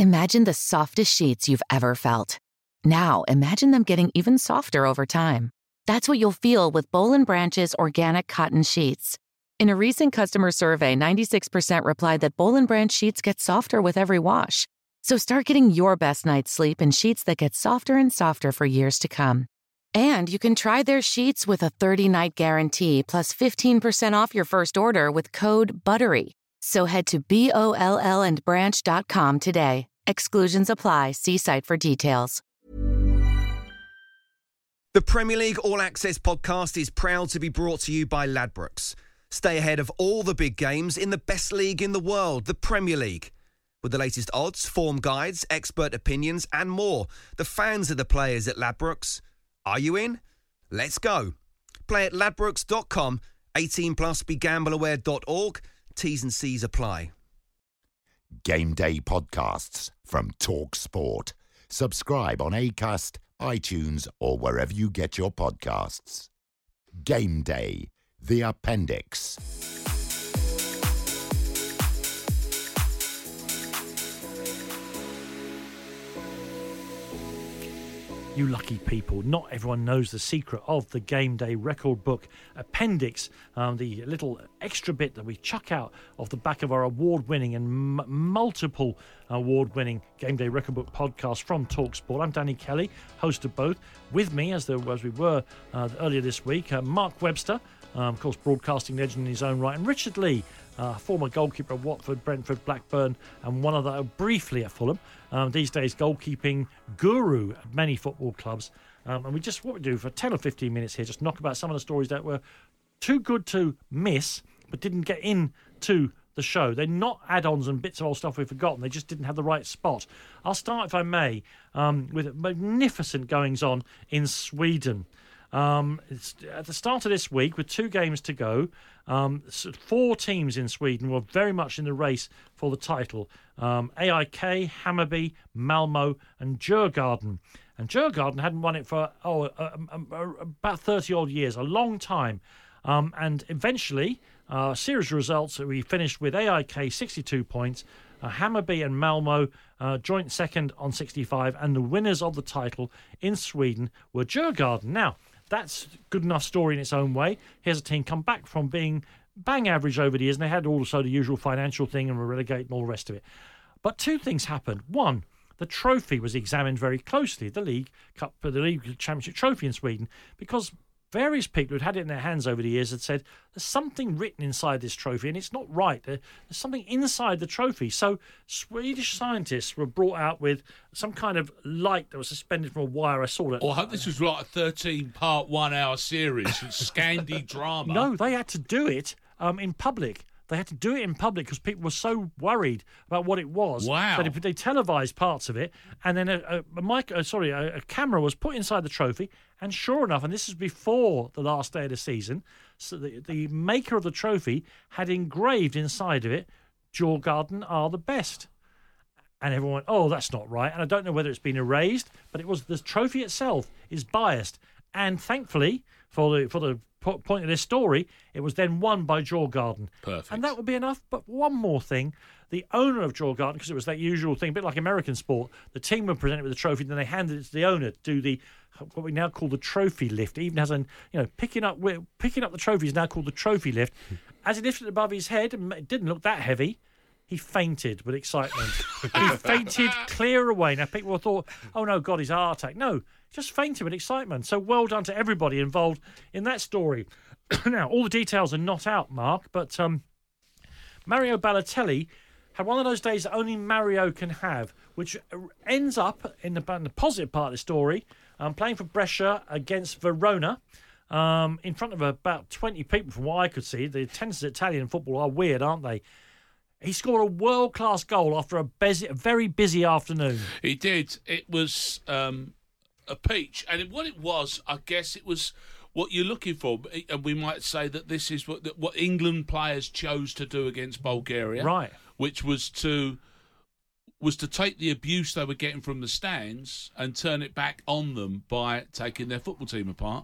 Imagine the softest sheets you've ever felt. Now, imagine them getting even softer over time. That's what you'll feel with Boll & Branch's organic cotton sheets. In a recent customer survey, 96% replied that Boll & Branch sheets get softer with every wash. So start getting your best night's sleep in sheets that get softer and softer for years to come. And you can try their sheets with a 30-night guarantee plus 15% off your first order with code BUTTERY. So head to BOLLandbranch.com today. Exclusions apply. See site for details. The Premier League All Access podcast is proud to be brought to you by Ladbrokes. Stay ahead of all the big games in the best league in the world, the Premier League. With the latest odds, form guides, expert opinions and more, the fans are the players at Ladbrokes. Are you in? Let's go. Play at ladbrokes.com, 18 plus, begambleaware.org. T's and C's apply. Game Day podcasts from Talk Sport. Subscribe on Acast, iTunes, or wherever you get your podcasts. Game Day, the appendix. You lucky people. Not everyone knows the secret of the Game Day record book appendix, the little extra bit that we chuck out of the back of our award-winning and multiple award-winning Game Day record book podcast from TalkSport. I'm Danny Kelly, host of both. With me, as we were earlier this week, Mark Webster, of course, broadcasting legend in his own right, and Richard Lee, former goalkeeper at Watford, Brentford, Blackburn, and one other briefly at Fulham. These days, goalkeeping guru at many football clubs. And what we do for 10 or 15 minutes here, just knock about some of the stories that were too good to miss, but didn't get into the show. They're not add-ons and bits of old stuff we've forgotten. They just didn't have the right spot. I'll start, if I may, with magnificent goings-on in Sweden. It's at the start of this week, with 2 games to go, 4 teams in Sweden were very much in the race for the title. AIK, Hammarby, Malmo and Djurgården. And Djurgården hadn't won it for about 30-odd years, a long time. And eventually, a series of results, we finished with AIK 62 points, Hammarby and Malmo joint second on 65, and the winners of the title in Sweden were Djurgården. Now, that's a good enough story in its own way. Here's a team come back from being bang average over the years, and they had also the usual financial thing and were relegated and all the rest of it. But 2 things happened. One, the trophy was examined very closely, the League Championship trophy in Sweden, because various people who'd had it in their hands over the years had said, there's something written inside this trophy and it's not right. There's something inside the trophy. So Swedish scientists were brought out with some kind of light that was suspended from a wire. I saw that. Oh, I hope this was like a 13-part 1-hour series, Scandi drama. No, they had to do it in public. They had to do it in public because people were so worried about what it was. Wow. That they televised parts of it, and then a camera was put inside the trophy, and sure enough, and this is before the last day of the season, so the maker of the trophy had engraved inside of it, Djurgården are the best. And everyone went, oh, that's not right. And I don't know whether it's been erased, but it was the trophy itself is biased. And thankfully, for the point of this story, it was then won by Djurgården. Perfect. And that would be enough. But one more thing, the owner of Djurgården, because it was that usual thing, a bit like American sport, the team were presented with the trophy, then they handed it to the owner to do what we now call the trophy lift. It even has picking up the trophy is now called the trophy lift. As he lifted it above his head, it didn't look that heavy. He fainted with excitement. He fainted clear away. Now, people thought, oh, no, God, he's a heart attack. No, just fainted with excitement. So well done to everybody involved in that story. Now, all the details are not out, Mark, but Mario Balotelli had one of those days that only Mario can have, which ends up in the positive part of the story, playing for Brescia against Verona. In front of about 20 people from what I could see. The tendencies of Italian football are weird, aren't they? He scored a world-class goal after a very busy afternoon. He did. It was a peach. And what it was, I guess it was what you're looking for. And we might say that this is what England players chose to do against Bulgaria. Right. Which was to take the abuse they were getting from the stands and turn it back on them by taking their football team apart.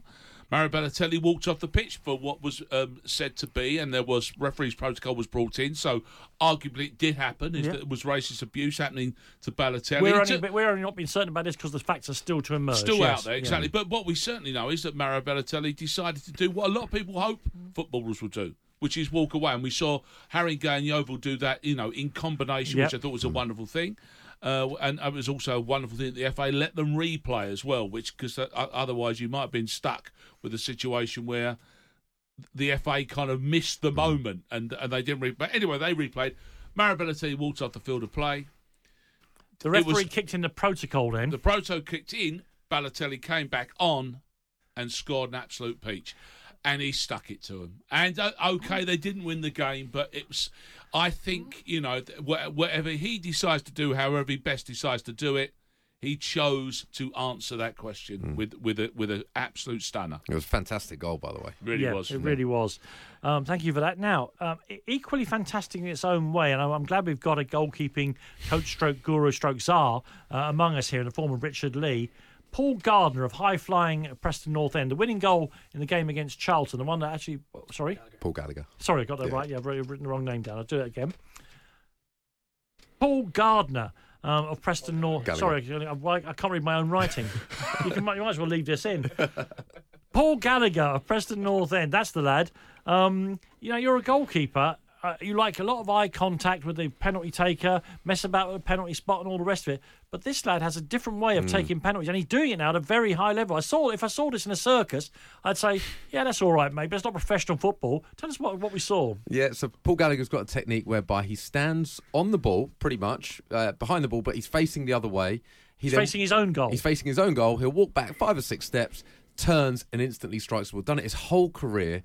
Mario Balotelli walked off the pitch for what was said to be, and there was referee's protocol was brought in, so arguably it did happen. It was racist abuse happening to Balotelli. We're only not being certain about this because the facts are still to emerge. Still out there, exactly. Yeah. But what we certainly know is that Mario Balotelli decided to do what a lot of people hope footballers will do, which is walk away. And we saw Harry Gay and Yeovil do that, in combination, which I thought was a wonderful thing. And it was also a wonderful thing that the FA let them replay as well, because otherwise you might have been stuck with a situation where the FA kind of missed the moment and they didn't replay. But anyway, they replayed. Mario Balotelli walked off the field of play. The referee kicked in the protocol then. The protocol kicked in. Balotelli came back on and scored an absolute peach. And he stuck it to him. And, okay, they didn't win the game, but it was... I think, whatever he decides to do, however he best decides to do it, he chose to answer that question with an absolute stunner. It was a fantastic goal, by the way. It really was. Thank you for that. Now, equally fantastic in its own way, and I'm glad we've got a goalkeeping coach stroke guru stroke czar among us here in the form of Richard Lee. Paul Gardner of high-flying Preston North End, the winning goal in the game against Charlton, the one that actually... Sorry? Paul Gallagher. Sorry, I got that right. Yeah, I've written the wrong name down. I'll do it again. Paul Gardner of Preston North... Gallagher. Sorry, I can't read my own writing. You might as well leave this in. Paul Gallagher of Preston North End, that's the lad. You're a goalkeeper... you like a lot of eye contact with the penalty taker, mess about with the penalty spot and all the rest of it. But this lad has a different way of taking penalties, and he's doing it now at a very high level. If I saw this in a circus, I'd say, yeah, that's all right, mate, but it's not professional football. Tell us what we saw. Yeah, so Paul Gallagher's got a technique whereby he stands on the ball, pretty much, behind the ball, but he's facing the other way. He's facing his own goal. He's facing his own goal. He'll walk back 5 or 6 steps, turns, and instantly strikes the ball. Done it his whole career.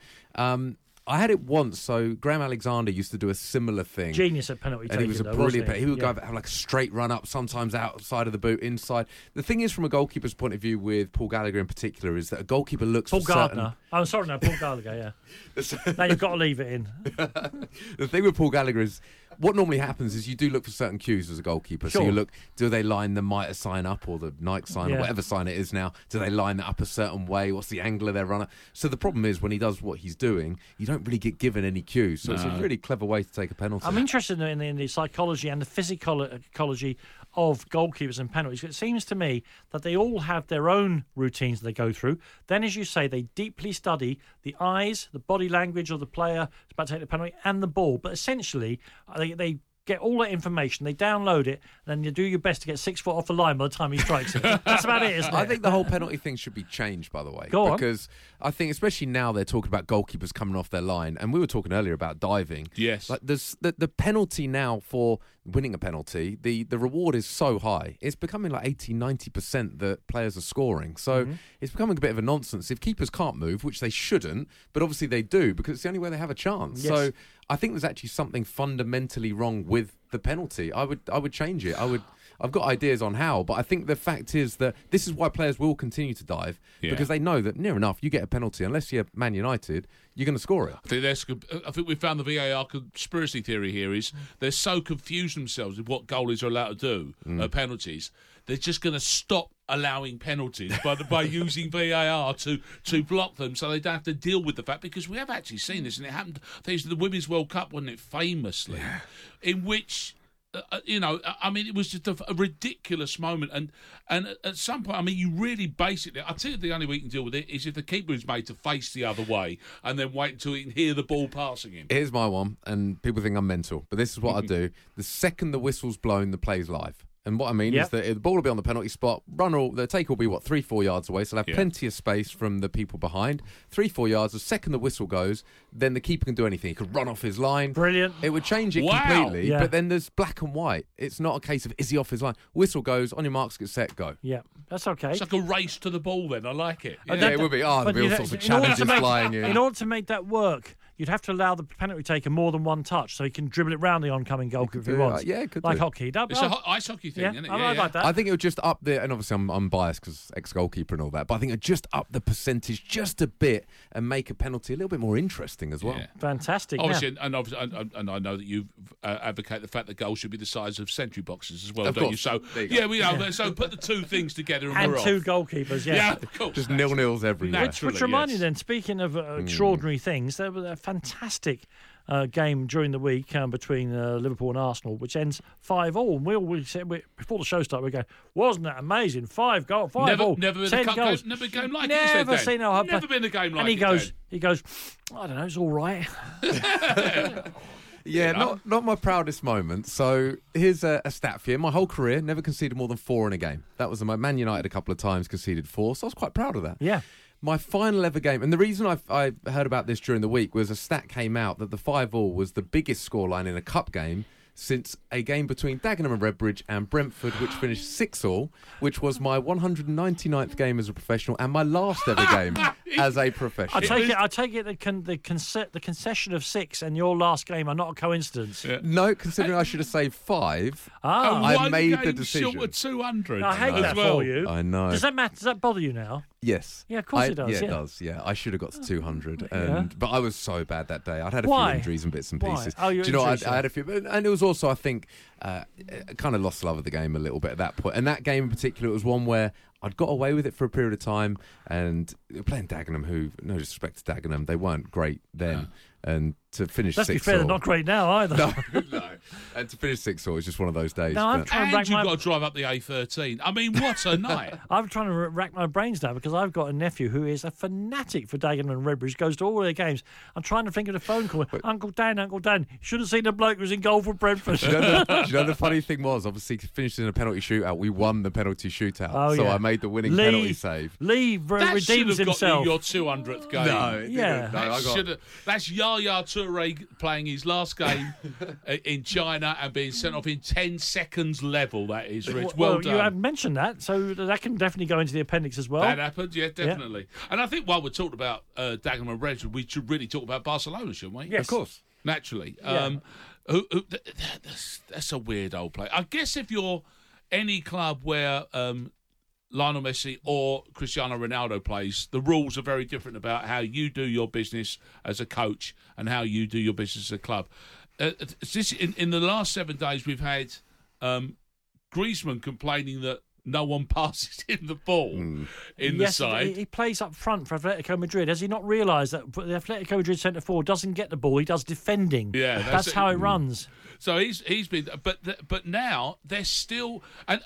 I had it once, so Graham Alexander used to do a similar thing. Genius at penalty taking, and he was a brilliant player. He would have like a straight run up, sometimes outside of the boot, inside. The thing is, from a goalkeeper's point of view, with Paul Gallagher in particular, is that a goalkeeper looks Paul for Gardner. I'm sorry, no, Paul Gallagher, yeah. Now you've got to leave it in. The thing with Paul Gallagher is, what normally happens is you do look for certain cues as a goalkeeper. Sure. So you look, do they line the Mitre sign up or the Nike sign or whatever sign it is now? Do they line that up a certain way? What's the angle of their runner? So the problem is when he does what he's doing, you don't really get given any cues. So it's a really clever way to take a penalty. I'm interested in the psychology and the physiology of goalkeepers and penalties. It seems to me that they all have their own routines they go through. Then, as you say, they deeply study the eyes, the body language of the player who's about to take the penalty, and the ball. But essentially, they get all that information, they download it, and then you do your best to get 6 foot off the line by the time he strikes it. That's about it, isn't it? I think the whole penalty thing should be changed, by the way. Go on. Because I think, especially now, they're talking about goalkeepers coming off their line, and we were talking earlier about diving. Yes. Like the penalty now for winning a penalty, the reward is so high. It's becoming like 80-90% that players are scoring. So it's becoming a bit of a nonsense. If keepers can't move, which they shouldn't, but obviously they do, because it's the only way they have a chance. Yes. So I think there's actually something fundamentally wrong with the penalty. I would change it. I've got ideas on how, but I think the fact is that this is why players will continue to dive, because they know that near enough you get a penalty, unless you're Man United, you're going to score it. I think we found the VAR conspiracy theory here is they're so confused themselves with what goalies are allowed to do, penalties. They're just going to stop allowing penalties by using VAR to block them, so they don't have to deal with the fact, because we have actually seen this, and it happened. I think it was the Women's World Cup, wasn't it, famously, in which. It was just a ridiculous moment, and at some point, you really basically, I tell you, the only way you can deal with it is if the keeper is made to face the other way and then wait until he can hear the ball passing him. Here's my one, and people think I'm mental, but this is what I do. The second the whistle's blown, the play's live. And what I mean is that the ball will be on the penalty spot, the take will be, 3-4 yards away, so they'll have plenty of space from the people behind. 3-4 yards, the second the whistle goes, then the keeper can do anything. He could run off his line. Brilliant. It would change it completely, but then there's black and white. It's not a case of, is he off his line? Whistle goes, on your marks, get set, go. Yeah, that's okay. It's like a race to the ball then, I like it. Yeah, it would be. There'd be all sorts of challenges flying in. In order to make that work, you'd have to allow the penalty taker more than one touch so he can dribble it round the oncoming goalkeeper if he wants. Yeah, could like do. hockey. It's an ice hockey thing, isn't it? I like that. I think it would just up the, and obviously I'm biased because ex-goalkeeper and all that, but I think it would just up the percentage just a bit and make a penalty a little bit more interesting as well. Yeah. Fantastic. Obviously, and I know that you advocate the fact that goals should be the size of century boxes as well, Of don't course. you? So There you go. we know. So put the two things together and, and we're two off. goalkeepers, Yeah, of course. Just nil-nils everywhere. Naturally. Which reminded yes. me then, speaking of extraordinary things, there was a fantastic game during the week between Liverpool and Arsenal, which ends 5-5. And we always said, before the show started, we go, wasn't that amazing? 5-5. Never been 10 a cup goals. game, never a game like Never it. seen Never been a game like and he it. goes, Dan. he goes, I don't know, it's all right. Yeah, You know? not my proudest moment. So here's a stat for you. My whole career, never conceded more than 4 in a game. That was my Man United a couple of times, conceded 4, so I was quite proud of that. Yeah. My final ever game, and the reason I heard about this during the week was a stat came out that the 5-5 was the biggest scoreline in a cup game since a game between Dagenham and Redbridge and Brentford, which finished 6-6, which was my 199th game as a professional and my last ever game as a professional. I take it the concession of 6 and your last game are not a coincidence. Yeah. No, considering I should have saved 5, Ah, I One made the game decision. short of 200. I hate as that well. for you. I know. Does that matter? Does that bother you now? Yes. Yeah, of course it does, Yeah, yeah. it does. Yeah, I should have got to 200, Yeah. but I was so bad that day. I'd had a Why? few injuries and bits and Why? pieces. Oh, you Do you know? injuries, I had a few, and it was also, I think, I kind of lost love of the game a little bit at that point. And that game in particular, it was one where I'd got away with it for a period of time, and playing Dagenham, who, no disrespect to Dagenham, they weren't great then, and to finish Let's 6-6. be fair, they're not great now either. No, and to finish 6-6 was just one of those days. No, I'm but- trying to And rack you've my... got to drive up the A13. I mean, what a night. I'm trying to rack my brains now because I've got a nephew who is a fanatic for Dagenham and Redbridge, goes to all their games. I'm trying to think of the phone call. Uncle Dan, you should have seen the bloke who was in goal for Brentford. Do you know the funny thing was, obviously, finished in a penalty shootout. We won the penalty shootout, Oh, so yeah. I made the winning penalty save. Lee That should redeems have got himself. you your 200th game. No, it Yeah. didn't. No, I got. That's Yaya Toure playing his last game in China and being sent off in 10 seconds level. That is, Rich. Well done. You have mentioned that, so that can definitely go into the appendix as well. That happened, yeah, definitely. And I think while we're talking about Dagenham and Redbridge, we should really talk about Barcelona, shouldn't we? Yes. Of course. Naturally. Yeah. That's a weird old play. I guess if you're any club where Lionel Messi or Cristiano Ronaldo plays, the rules are very different about how you do your business as a coach and how you do your business as a club. In the last 7 days, we've had Griezmann complaining that no one passes him the ball in the side. He plays up front for Atletico Madrid. Has he not realised that the Atletico Madrid centre forward doesn't get the ball? He does defending. Yeah, that's how it runs. So he's been, but now they're still,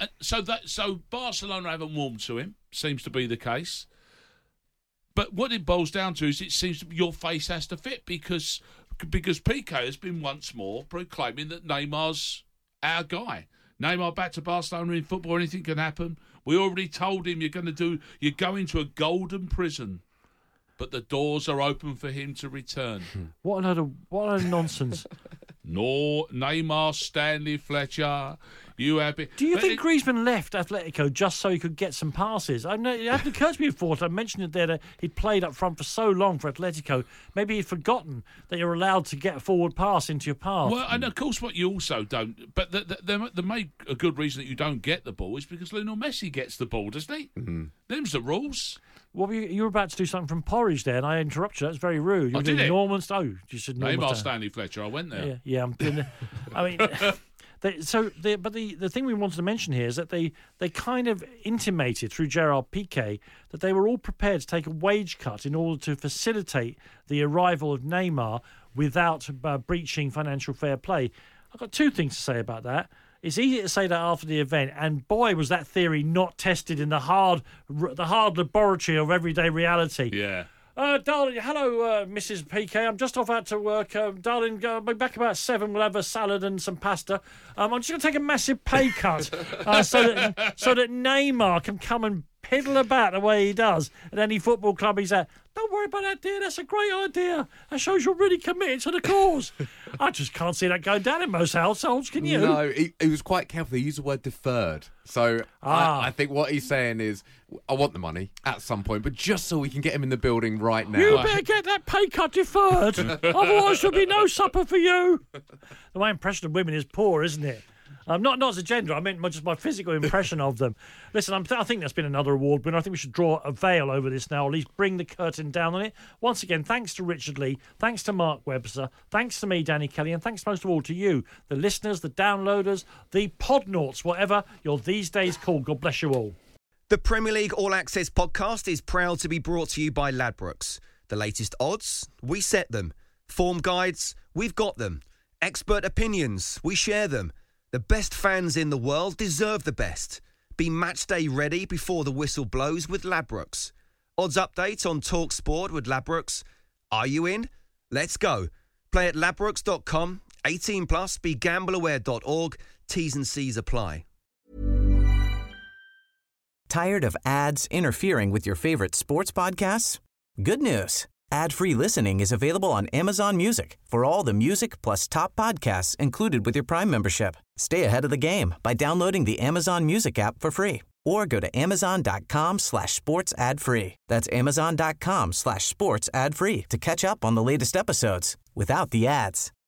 so Barcelona haven't warmed to him. Seems to be the case. But what it boils down to is it seems your face has to fit because Piqué has been once more proclaiming that Neymar's our guy. Neymar back to Barcelona in football, anything can happen. We already told him you're going to a golden prison, but the doors are open for him to return. What a nonsense. No, Neymar, Stanley, Fletcher, you have been. Do you think Griezmann left Atletico just so he could get some passes? I know it hadn't occurred to me before. I mentioned it there that he'd played up front for so long for Atletico. Maybe he'd forgotten that you're allowed to get a forward pass into your path. Well, and of course, what you also don't. But the main a good reason that you don't get the ball is because Lionel Messi gets the ball, doesn't he? Mm-hmm. Them's the rules. Well, you were about to do something from Porridge there, and I interrupted you. That's very rude. You were did doing it? Norman. Oh, you said Norman. Neymar, Stanley, Fletcher. I went there. Yeah, I'm doing. I mean, the thing we wanted to mention here is that they kind of intimated through Gerard Piqué that they were all prepared to take a wage cut in order to facilitate the arrival of Neymar without breaching financial fair play. I've got 2 things to say about that. It's easy to say that after the event, and boy, was that theory not tested in the hard laboratory of everyday reality. Yeah. Darling, hello, Mrs. Piqué. I'm just off out to work. Darling, I'll be back about 7. We'll have a salad and some pasta. I'm just going to take a massive pay cut so that Neymar can come and piddle about the way he does at any football club he's at. Don't worry about that, dear. That's a great idea. That shows you're really committed to the cause. I just can't see that going down in most households, can you? No, he was quite careful. He used the word deferred. So I think what he's saying is, I want the money at some point, but just so we can get him in the building right now. You better get that pay cut deferred. Otherwise there'll be no supper for you. My impression of women is poor, isn't it? Not as a gender, I meant just my physical impression of them. Listen, I think that's been another award winner. I think we should draw a veil over this now, or at least bring the curtain down on it. Once again, thanks to Richard Lee, thanks to Mark Webster, thanks to me, Danny Kelly, and thanks most of all to you, the listeners, the downloaders, the podnauts, whatever you're these days called. God bless you all. The Premier League All Access podcast is proud to be brought to you by Ladbrokes. The latest odds, we set them. Form guides, we've got them. Expert opinions, we share them. The best fans in the world deserve the best. Be match day ready before the whistle blows with Ladbrokes. Odds update on TalkSport with Ladbrokes. Are you in? Let's go. Play at ladbrokes.com. 18 plus. BeGambleAware.org. T's and C's apply. Tired of ads interfering with your favorite sports podcasts? Good news. Ad-free listening is available on Amazon Music for all the music plus top podcasts included with your Prime membership. Stay ahead of the game by downloading the Amazon Music app for free or go to amazon.com/sports ad free. That's amazon.com/sports ad free to catch up on the latest episodes without the ads.